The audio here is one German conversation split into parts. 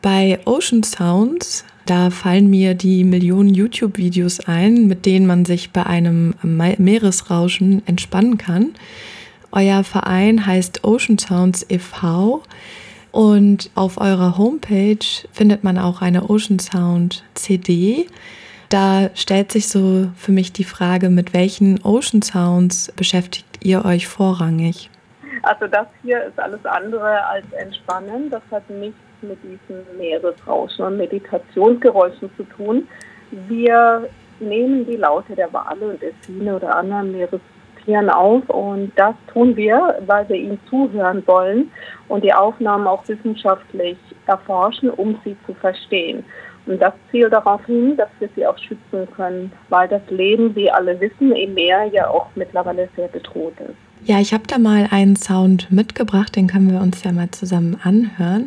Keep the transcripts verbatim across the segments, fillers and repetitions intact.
Bei Ocean Sounds, da fallen mir die Millionen YouTube-Videos ein, mit denen man sich bei einem Meeresrauschen entspannen kann. Euer Verein heißt Ocean Sounds e V und auf eurer Homepage findet man auch eine Ocean Sound C D. Da stellt sich so für mich die Frage, mit welchen Ocean Sounds beschäftigt ihr euch vorrangig? Also das hier ist alles andere als Entspannen. Das hat nichts mit diesen Meeresrauschen und Meditationsgeräuschen zu tun. Wir nehmen die Laute der Wale und Delfine oder anderen Meerestieren auf und das tun wir, weil wir ihnen zuhören wollen und die Aufnahmen auch wissenschaftlich erforschen, um sie zu verstehen. Und das zielt darauf hin, dass wir sie auch schützen können, weil das Leben, wie alle wissen, im Meer ja auch mittlerweile sehr bedroht ist. Ja, ich habe da mal einen Sound mitgebracht, den können wir uns ja mal zusammen anhören.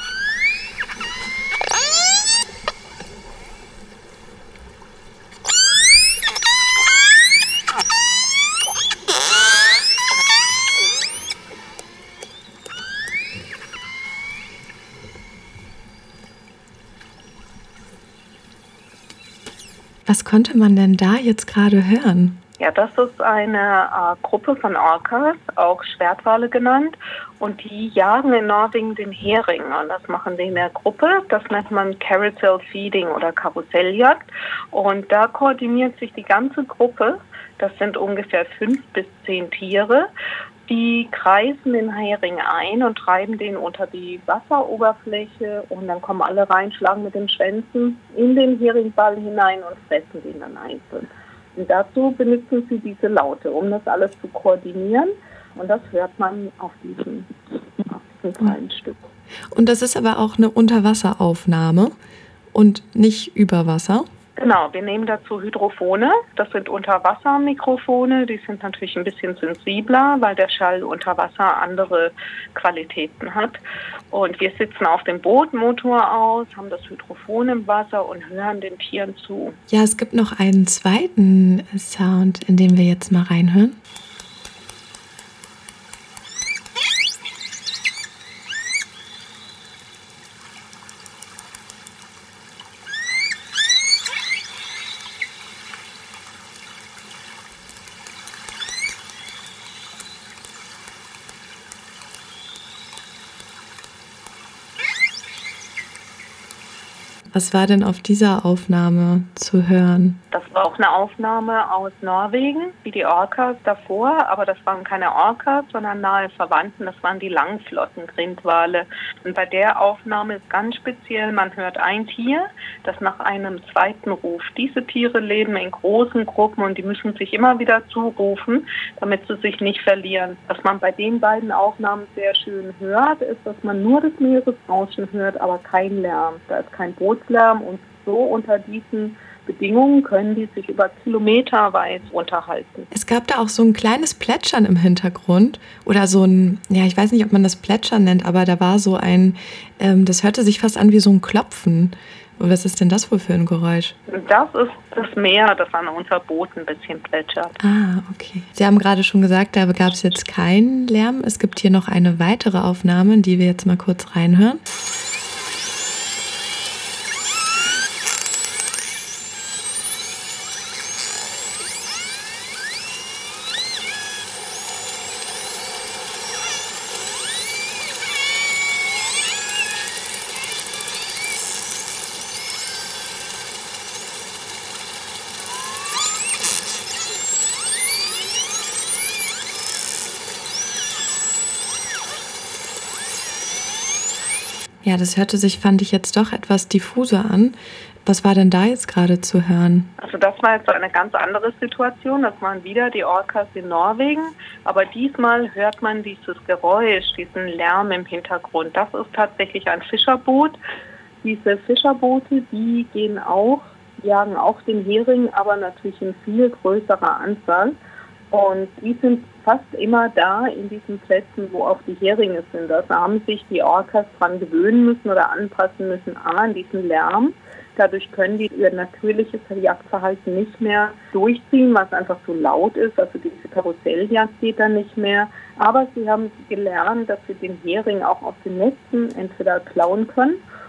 Was konnte man denn da jetzt gerade hören? Ja, das ist eine äh, Gruppe von Orcas, auch Schwertwale genannt, und die jagen in Norwegen den Hering. Und das machen die in der Gruppe. Das nennt man Carousel Feeding oder Karusselljagd. Und da koordiniert sich die ganze Gruppe. Das sind ungefähr fünf bis zehn Tiere. Die kreisen den Hering ein und treiben den unter die Wasseroberfläche und dann kommen alle rein, schlagen mit den Schwänzen in den Heringball hinein und fressen den dann einzeln. Und dazu benutzen sie diese Laute, um das alles zu koordinieren. Und das hört man auf diesem, auf diesem kleinen Stück. Und das ist aber auch eine Unterwasseraufnahme und nicht über Wasser? Genau, wir nehmen dazu Hydrophone. Das sind Unterwassermikrofone. Die sind natürlich ein bisschen sensibler, weil der Schall unter Wasser andere Qualitäten hat. Und wir sitzen auf dem Bootmotor aus, haben das Hydrophon im Wasser und hören den Tieren zu. Ja, es gibt noch einen zweiten Sound, in den wir jetzt mal reinhören. Was war denn auf dieser Aufnahme zu hören? Das war auch eine Aufnahme aus Norwegen, wie die Orcas davor, aber das waren keine Orcas, sondern nahe Verwandten, das waren die Langflossen-Grindwale. Und bei der Aufnahme ist ganz speziell, man hört ein Tier, das nach einem zweiten ruft. Diese Tiere leben in großen Gruppen und die müssen sich immer wieder zurufen, damit sie sich nicht verlieren. Was man bei den beiden Aufnahmen sehr schön hört, ist, dass man nur das Meeresrauschen hört, aber kein Lärm. Da ist kein Bootslärm und so unter diesen Bedingungen können die sich über Kilometer weit unterhalten. Es gab da auch so ein kleines Plätschern im Hintergrund oder so ein, ja, ich weiß nicht, ob man das Plätschern nennt, aber da war so ein, ähm, das hörte sich fast an wie so ein Klopfen. Was ist denn das wohl für ein Geräusch? Das ist das Meer, das an unser Boot ein bisschen plätschert. Ah, okay. Sie haben gerade schon gesagt, da gab es jetzt keinen Lärm. Es gibt hier noch eine weitere Aufnahme, in die wir jetzt mal kurz reinhören. Ja, das hörte sich, fand ich jetzt doch etwas diffuser an. Was war denn da jetzt gerade zu hören? Also das war jetzt eine ganz andere Situation. Das waren wieder die Orcas in Norwegen. Aber diesmal hört man dieses Geräusch, diesen Lärm im Hintergrund. Das ist tatsächlich ein Fischerboot. Diese Fischerboote, die gehen auch, jagen auch den Hering, aber natürlich in viel größerer Anzahl. Und die sind fast immer da in diesen Plätzen, wo auch die Heringe sind. Da haben sich die Orcas dran gewöhnen müssen oder anpassen müssen an diesen Lärm. Dadurch können die ihr natürliches Jagdverhalten nicht mehr durchziehen, was einfach so laut ist. Also diese Karusselljagd geht dann nicht mehr. Aber sie haben gelernt, dass sie den Hering auch aus den Netzen entweder klauen können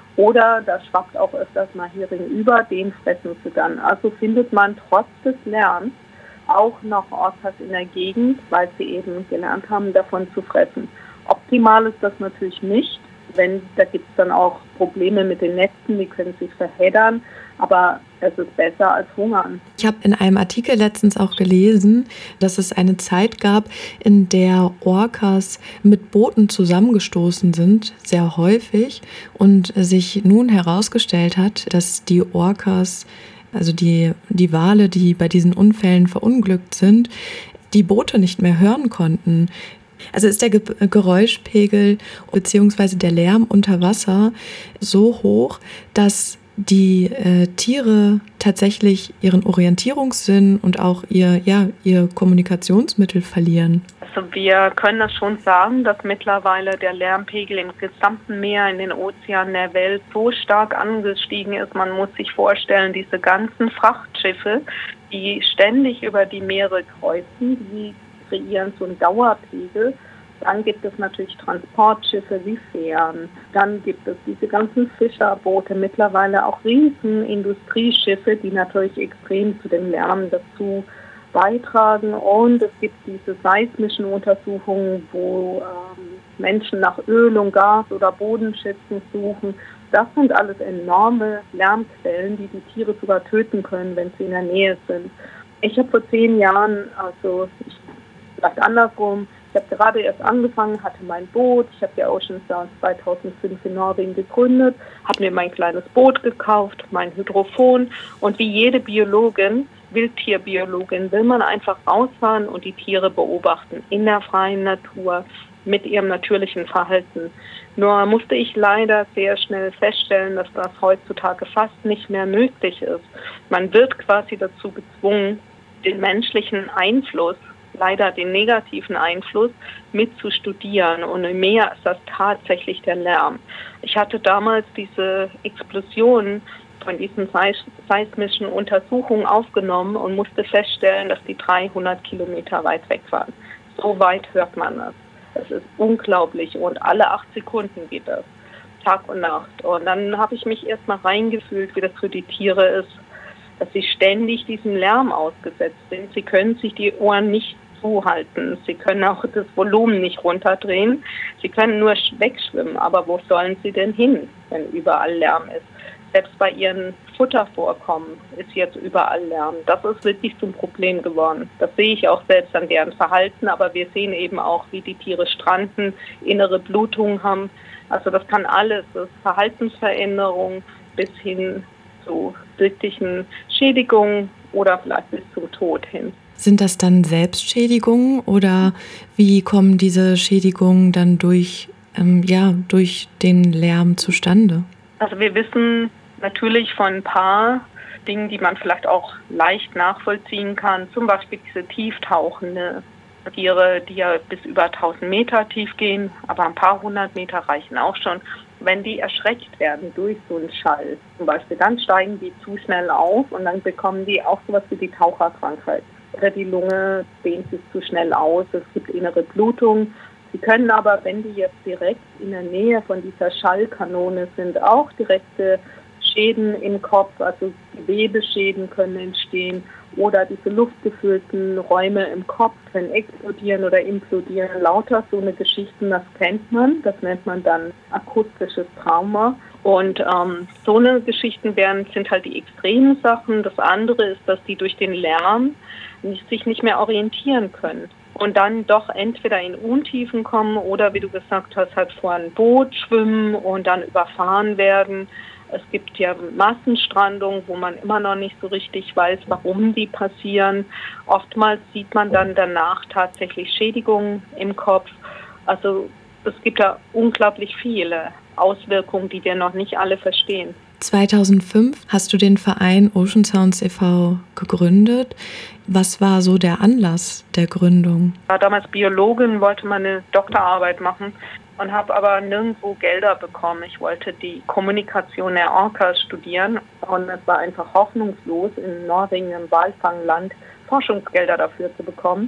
Oder da schwappt auch öfters mal Hering über, den fressen sie dann. Also findet man trotz des Lärms auch noch Orcas in der Gegend, weil sie eben gelernt haben, davon zu fressen. Optimal ist das natürlich nicht. Wenn, da gibt es dann auch Probleme mit den Netzen, die können sich verheddern, aber es ist besser als hungern. Ich habe in einem Artikel letztens auch gelesen, dass es eine Zeit gab, in der Orcas mit Booten zusammengestoßen sind, sehr häufig, und sich nun herausgestellt hat, dass die Orcas, also die, die Wale, die bei diesen Unfällen verunglückt sind, die Boote nicht mehr hören konnten. Also ist der Ge- Geräuschpegel bzw. der Lärm unter Wasser so hoch, dass die äh, Tiere tatsächlich ihren Orientierungssinn und auch ihr, ja, ihr Kommunikationsmittel verlieren. Also wir können das schon sagen, dass mittlerweile der Lärmpegel im gesamten Meer, in den Ozeanen der Welt so stark angestiegen ist. Man muss sich vorstellen, diese ganzen Frachtschiffe, die ständig über die Meere kreuzen, die kreieren so einen Dauerpegel. Dann gibt es natürlich Transportschiffe wie Fähren. Dann gibt es diese ganzen Fischerboote, mittlerweile auch riesen Industrieschiffe, die natürlich extrem zu dem Lärm dazu beitragen. Und es gibt diese seismischen Untersuchungen, wo ähm, Menschen nach Öl und Gas oder Bodenschätzen suchen. Das sind alles enorme Lärmquellen, die die Tiere sogar töten können, wenn sie in der Nähe sind. Ich habe vor zehn Jahren, also ich vielleicht andersrum. Ich habe gerade erst angefangen, hatte mein Boot. Ich habe ja Ocean Sound zweitausendfünf in Norwegen gegründet, habe mir mein kleines Boot gekauft, mein Hydrophon. Und wie jede Biologin, Wildtierbiologin, will man einfach rausfahren und die Tiere beobachten in der freien Natur mit ihrem natürlichen Verhalten. Nur musste ich leider sehr schnell feststellen, dass das heutzutage fast nicht mehr möglich ist. Man wird quasi dazu gezwungen, den menschlichen Einfluss, leider den negativen Einfluss, mit zu studieren. Und mehr ist das tatsächlich der Lärm. Ich hatte damals diese Explosion von diesen seismischen Untersuchungen aufgenommen und musste feststellen, dass die dreihundert Kilometer weit weg waren. So weit hört man das. Das ist unglaublich und alle acht Sekunden geht das, Tag und Nacht. Und dann habe ich mich erstmal reingefühlt, wie das für die Tiere ist, dass sie ständig diesem Lärm ausgesetzt sind. Sie können sich die Ohren nicht zuhalten. Sie können auch das Volumen nicht runterdrehen. Sie können nur wegschwimmen. Aber wo sollen sie denn hin, wenn überall Lärm ist? Selbst bei ihren Futtervorkommen ist jetzt überall Lärm. Das ist wirklich zum Problem geworden. Das sehe ich auch selbst an deren Verhalten. Aber wir sehen eben auch, wie die Tiere stranden, innere Blutungen haben. Also das kann alles. Das ist Verhaltensveränderung bis hin zu wirklichen Schädigungen oder vielleicht bis zum Tod hin. Sind das dann Selbstschädigungen oder wie kommen diese Schädigungen dann durch, ähm, ja, durch den Lärm zustande? Also wir wissen natürlich von ein paar Dingen, die man vielleicht auch leicht nachvollziehen kann. Zum Beispiel diese tieftauchende Tiere, die ja bis über tausend Meter tief gehen, aber ein paar hundert Meter reichen auch schon. Wenn die erschreckt werden durch so einen Schall, zum Beispiel, dann steigen die zu schnell auf und dann bekommen die auch sowas wie die Taucherkrankheit. Oder die Lunge dehnt sich zu schnell aus, es gibt innere Blutung. Sie können aber, wenn die jetzt direkt in der Nähe von dieser Schallkanone sind, auch direkte Schäden im Kopf, also Gewebeschäden können entstehen oder diese luftgefüllten Räume im Kopf können explodieren oder implodieren. Lauter so eine Geschichten, das kennt man, das nennt man dann akustisches Trauma. Und ähm, so eine Geschichten werden, sind halt die extremen Sachen. Das andere ist, dass die durch den Lärm nicht, sich nicht mehr orientieren können und dann doch entweder in Untiefen kommen oder, wie du gesagt hast, halt vor ein Boot schwimmen und dann überfahren werden. Es gibt ja Massenstrandungen, wo man immer noch nicht so richtig weiß, warum die passieren. Oftmals sieht man dann danach tatsächlich Schädigungen im Kopf. Also es gibt da unglaublich viele Auswirkungen, die wir noch nicht alle verstehen. zweitausendfünf hast du den Verein Ocean Sounds e V gegründet. Was war so der Anlass der Gründung? Ich war damals Biologin, wollte meine Doktorarbeit machen und habe aber nirgendwo Gelder bekommen. Ich wollte die Kommunikation der Orcas studieren und es war einfach hoffnungslos, in Norwegen, im Walfangland, Forschungsgelder dafür zu bekommen.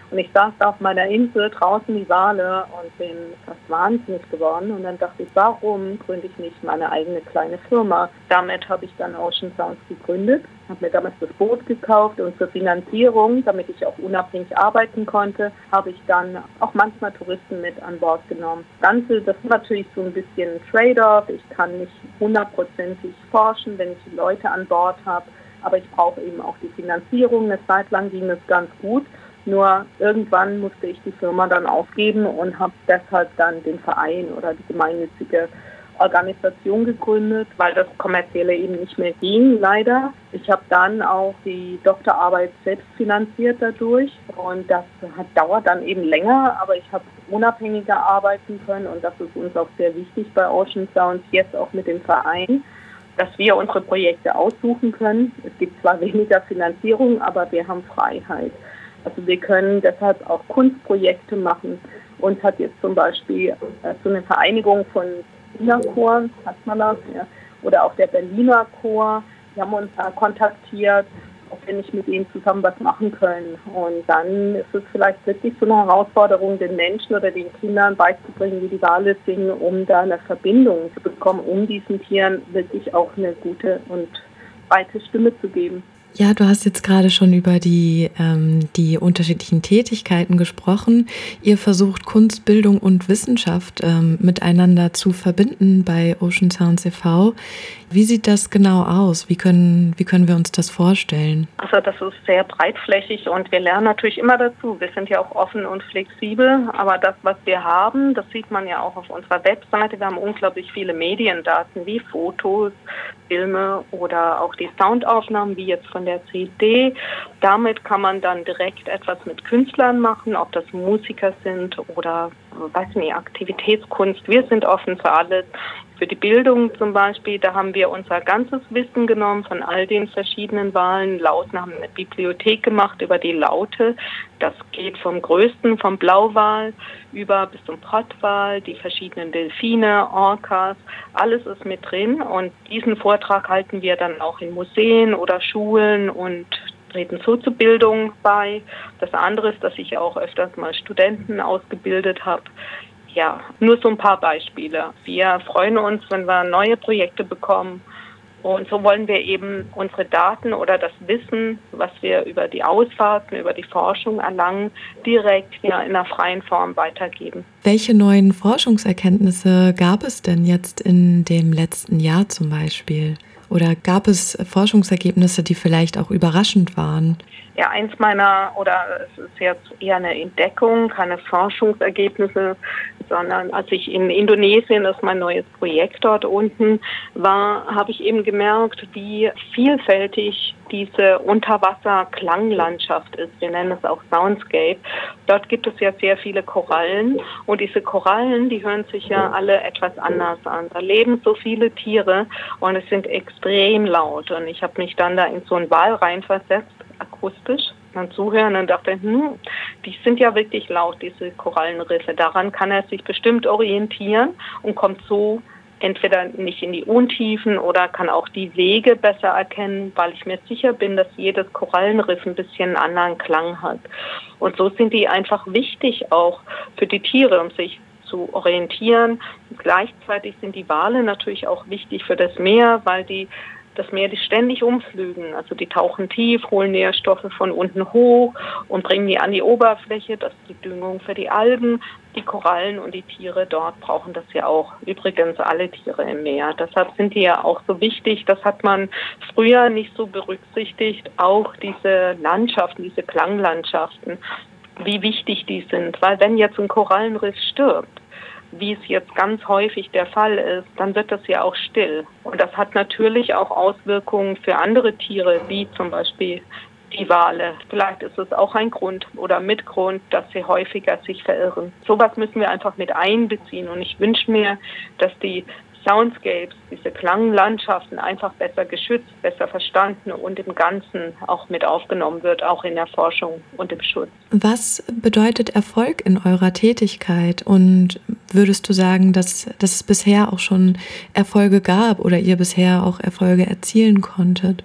Und ich saß da auf meiner Insel, draußen die Wale und bin fast wahnsinnig geworden. Und dann dachte ich, warum gründe ich nicht meine eigene kleine Firma? Damit habe ich dann Ocean Sounds gegründet, habe mir damals das Boot gekauft und zur Finanzierung, damit ich auch unabhängig arbeiten konnte, habe ich dann auch manchmal Touristen mit an Bord genommen. Das Ganze, das ist natürlich so ein bisschen ein Trade-off. Ich kann nicht hundertprozentig forschen, wenn ich die Leute an Bord habe, aber ich brauche eben auch die Finanzierung. Eine Zeit lang ging es ganz gut. Nur irgendwann musste ich die Firma dann aufgeben und habe deshalb dann den Verein oder die gemeinnützige Organisation gegründet, weil das Kommerzielle eben nicht mehr ging, leider. Ich habe dann auch die Doktorarbeit selbst finanziert dadurch und das hat, dauert dann eben länger, aber ich habe unabhängiger arbeiten können und das ist uns auch sehr wichtig bei Ocean Sounds, jetzt auch mit dem Verein, dass wir unsere Projekte aussuchen können. Es gibt zwar weniger Finanzierung, aber wir haben Freiheit. Also wir können deshalb auch Kunstprojekte machen. Uns hat jetzt zum Beispiel äh, so eine Vereinigung von Berliner Chor, sagt man das, ja, oder auch der Berliner Chor, die haben uns äh, kontaktiert, ob wir nicht mit ihnen zusammen was machen können. Und dann ist es vielleicht wirklich so eine Herausforderung, den Menschen oder den Kindern beizubringen, wie die Wale singen, um da eine Verbindung zu bekommen, um diesen Tieren wirklich auch eine gute und breite Stimme zu geben. Ja, du hast jetzt gerade schon über die, ähm, die unterschiedlichen Tätigkeiten gesprochen. Ihr versucht Kunst, Bildung und Wissenschaft ähm, miteinander zu verbinden bei Ocean Sounds e V Wie sieht das genau aus? Wie können, wie können wir uns das vorstellen? Also das ist sehr breitflächig und wir lernen natürlich immer dazu. Wir sind ja auch offen und flexibel, aber das, was wir haben, das sieht man ja auch auf unserer Webseite. Wir haben unglaublich viele Mediendaten wie Fotos, Filme oder auch die Soundaufnahmen, wie jetzt von der C D. Damit kann man dann direkt etwas mit Künstlern machen, ob das Musiker sind oder, weiß nicht, Aktivitätskunst. Wir sind offen für alles. Für die Bildung zum Beispiel, da haben wir unser ganzes Wissen genommen von all den verschiedenen Walen. Lauten haben eine Bibliothek gemacht über die Laute. Das geht vom größten, vom Blauwal über bis zum Pottwal, die verschiedenen Delfine, Orcas, alles ist mit drin. Und diesen Vortrag halten wir dann auch in Museen oder Schulen und treten so zur Bildung bei. Das andere ist, dass ich auch öfters mal Studenten ausgebildet habe. Ja, nur so ein paar Beispiele. Wir freuen uns, wenn wir neue Projekte bekommen. Und so wollen wir eben unsere Daten oder das Wissen, was wir über die Ausfahrten, über die Forschung erlangen, direkt ja, in einer freien Form weitergeben. Welche neuen Forschungserkenntnisse gab es denn jetzt in dem letzten Jahr zum Beispiel? Oder gab es Forschungsergebnisse, die vielleicht auch überraschend waren? Ja, eins meiner, oder es ist jetzt eher eine Entdeckung, keine Forschungsergebnisse, sondern als ich in Indonesien, das ist mein neues Projekt dort unten war, habe ich eben gemerkt, wie vielfältig diese Unterwasser-Klanglandschaft ist. Wir nennen es auch Soundscape. Dort gibt es ja sehr viele Korallen und diese Korallen, die hören sich ja alle etwas anders an. Da leben so viele Tiere und es sind extrem laut und ich habe mich dann da in so einen Wal reinversetzt, akustisch, dann zuhören und dachte, hm, die sind ja wirklich laut, diese Korallenriffe. Daran kann er sich bestimmt orientieren und kommt so entweder nicht in die Untiefen oder kann auch die Wege besser erkennen, weil ich mir sicher bin, dass jedes Korallenriff ein bisschen einen anderen Klang hat. Und so sind die einfach wichtig auch für die Tiere, um sich zu orientieren. Und gleichzeitig sind die Wale natürlich auch wichtig für das Meer, weil die das Meer die ständig umflügen. Also die tauchen tief, holen Nährstoffe von unten hoch und bringen die an die Oberfläche. Das ist die Düngung für die Algen. Die Korallen und die Tiere dort brauchen das ja auch. Übrigens alle Tiere im Meer. Deshalb sind die ja auch so wichtig. Das hat man früher nicht so berücksichtigt. Auch diese Landschaften, diese Klanglandschaften, wie wichtig die sind. Weil wenn jetzt ein Korallenriff stirbt, wie es jetzt ganz häufig der Fall ist, dann wird das ja auch still. Und das hat natürlich auch Auswirkungen für andere Tiere, wie zum Beispiel die Wale. Vielleicht ist es auch ein Grund oder Mitgrund, dass sie häufiger sich verirren. Sowas müssen wir einfach mit einbeziehen. Und ich wünsche mir, dass die Soundscapes, diese Klanglandschaften einfach besser geschützt, besser verstanden und im Ganzen auch mit aufgenommen wird, auch in der Forschung und im Schutz. Was bedeutet Erfolg in eurer Tätigkeit? Und würdest du sagen, dass, dass es bisher auch schon Erfolge gab oder ihr bisher auch Erfolge erzielen konntet?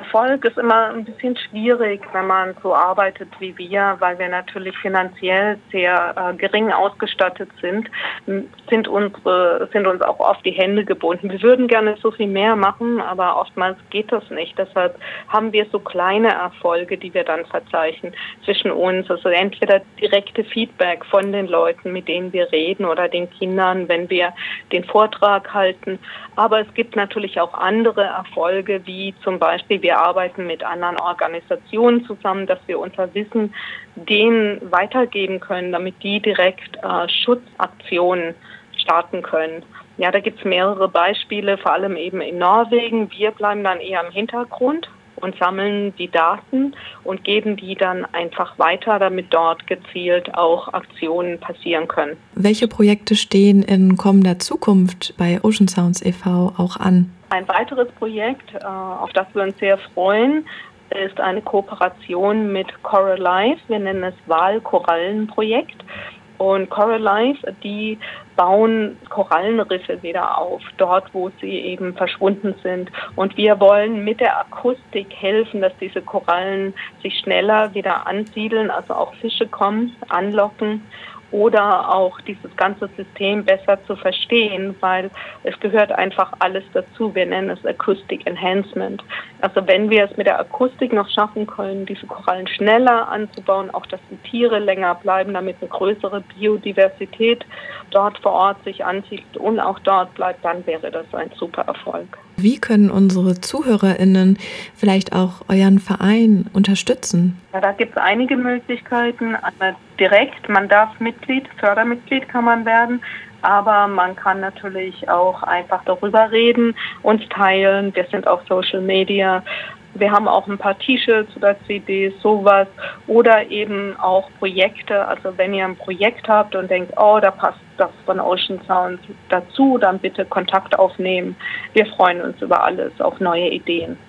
Erfolg ist immer ein bisschen schwierig, wenn man so arbeitet wie wir, weil wir natürlich finanziell sehr äh, gering ausgestattet sind, sind unsere, sind uns auch oft die Hände gebunden. Wir würden gerne so viel mehr machen, aber oftmals geht das nicht. Deshalb haben wir so kleine Erfolge, die wir dann verzeichnen zwischen uns. Also entweder direkte Feedback von den Leuten, mit denen wir reden, oder den Kindern, wenn wir den Vortrag halten. Aber es gibt natürlich auch andere Erfolge, wie zum Beispiel, wir arbeiten mit anderen Organisationen zusammen, dass wir unser Wissen denen weitergeben können, damit die direkt äh, Schutzaktionen starten können. Ja, da gibt es mehrere Beispiele, vor allem eben in Norwegen. Wir bleiben dann eher im Hintergrund und sammeln die Daten und geben die dann einfach weiter, damit dort gezielt auch Aktionen passieren können. Welche Projekte stehen in kommender Zukunft bei Ocean Sounds e V auch an? Ein weiteres Projekt, auf das wir uns sehr freuen, ist eine Kooperation mit Coral Life. Wir nennen es Walkorallenprojekt. Und Coral Life, die bauen Korallenriffe wieder auf, dort, wo sie eben verschwunden sind. Und wir wollen mit der Akustik helfen, dass diese Korallen sich schneller wieder ansiedeln, also auch Fische kommen, anlocken. Oder auch dieses ganze System besser zu verstehen, weil es gehört einfach alles dazu. Wir nennen es Acoustic Enhancement. Also wenn wir es mit der Akustik noch schaffen können, diese Korallen schneller anzubauen, auch dass die Tiere länger bleiben, damit eine größere Biodiversität dort vor Ort sich ansiedelt und auch dort bleibt, dann wäre das ein super Erfolg. Wie können unsere ZuhörerInnen vielleicht auch euren Verein unterstützen? Ja, da gibt es einige Möglichkeiten. Einmal direkt, man darf Mitglied, Fördermitglied kann man werden, aber man kann natürlich auch einfach darüber reden, uns teilen. Wir sind auf Social Media. Wir haben auch ein paar T-Shirts oder C Ds, sowas. Oder eben auch Projekte. Also wenn ihr ein Projekt habt und denkt, oh, da passt das von Ocean Sounds dazu, dann bitte Kontakt aufnehmen. Wir freuen uns über alles, auf neue Ideen.